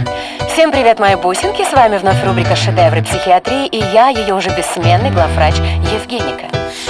Всем привет, мои бусинки! С вами вновь рубрика «Шедевры психиатрии» и я, ее уже бессменный главврач Евгеника.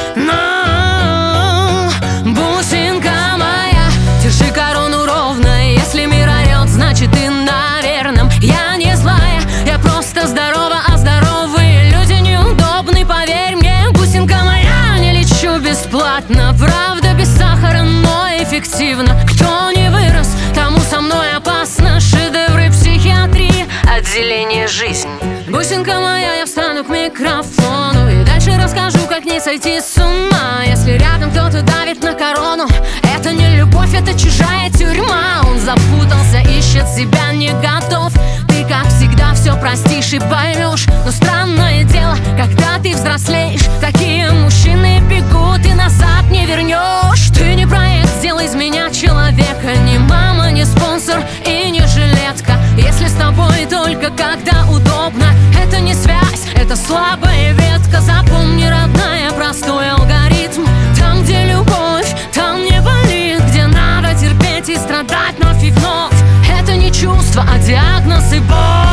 Бусинка моя, держи корону ровно. Если мир орет, значит ты на верном. Я не злая, я просто здорова, а здоровые люди неудобны, поверь мне. Бусинка моя, не лечу бесплатно, правда без сахара, но эффективно. Кто не вырос, тому со мной опасно. Шедевры психиатрии, отделение жизнь. Бусинка моя, я встану к микрофону и дальше расскажу, как не сойти с ума. Если рядом кто-то давит на корону, это не любовь, это чужая тюрьма. Он запутался, ищет себя, не готов. Ты, как всегда, все простишь и поймешь. Но странное дело, когда ты взрослеешь, такие мужчины бегут и назад не вернешь. Ты не проект, сделай из меня человека. Не мама, не спонсор и не жилетка. Если с тобой только когда удобно, это не связь, это слабая ветка. Запомни, родная, простой алгоритм. Там, где любовь, там не болит. Где надо терпеть и страдать вновь и вновь. Это не чувство, а диагноз и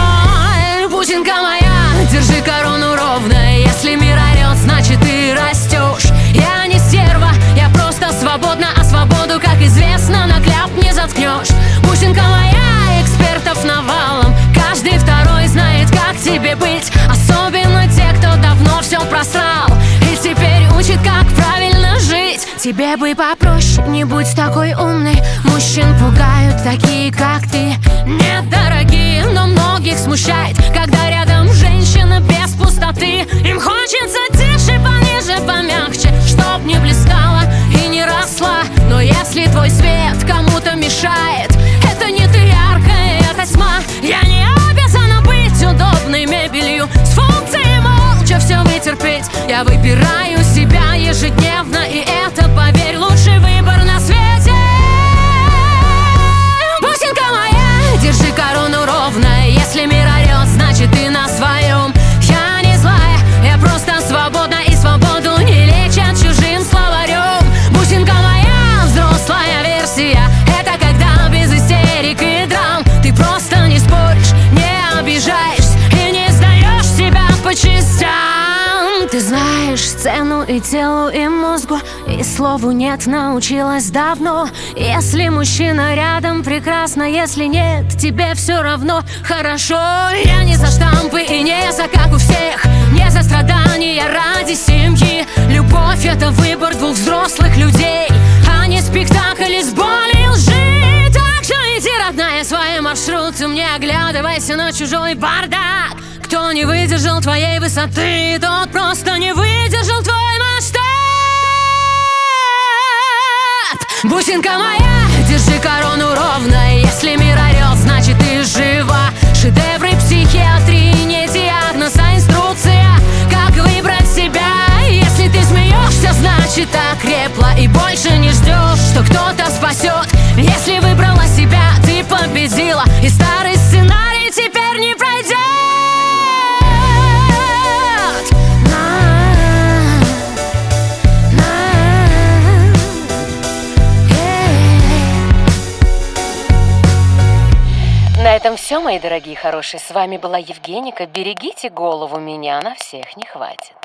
боль. Бусинка моя, держи корону ровно. Если мир орет, значит ты растешь. Я не стерва, я просто свободна. А свободу, как известно, на кляп не заткнешь. Бусинка моя, экспертов навалом. Каждый второй знает, как тебе быть. Особенно те, кто давно все просрал и теперь учит, как правильно жить. Тебе бы попроще, не будь такой умной. Мужчин пугают такие, как ты. Недорогие, но многих смущает, когда рядом женщина без пустоты. Им хочется тише, пониже, помягче, чтоб не блистала и не росла. Но если твой свет кому-то мешает, это не ты яркая, это тьма. Я не обязана быть удобной мебелью с функцией молча все вытерпеть. Я выбираю себя ежедневно, и это, поверь, лучший выбор на свете. Бусинка моя, держи корону ровно. Если мир орет, значит ты на своем. Я не злая, я просто свободна, и свободу не лечат чужим словарем. Бусинка моя, взрослая версия. Это когда без истерик и драм. Ты просто не споришь, не обижаешься и не сдаешь себя по частям. Ты знаешь цену и телу, и мозгу, и слову нет, научилась давно. Если мужчина рядом, прекрасно, если нет, тебе все равно хорошо. Я не за штампы и не за как у всех, не за страдания ради семьи. Любовь — это выбор двух взрослых людей, а не спектакль из боли и лжи. Так что иди, родная, своим маршрутом, не оглядывайся на чужой бардак. Кто не выдержал твоей высоты, тот просто не выдержал твой масштаб. Бусинка моя, держи корону ровно. Если мир орет, значит ты жива. Шедевры психиатрии, не диагноз, а инструкция, как выбрать себя. Если ты смеешься, значит окрепла и больше не ждешь, что кто-то спасет. Если выбрала себя, ты победила, и старый сценарий теперь не пройдет. На этом все, мои дорогие хорошие. С вами была Евгеника. Берегите голову, меня на всех не хватит.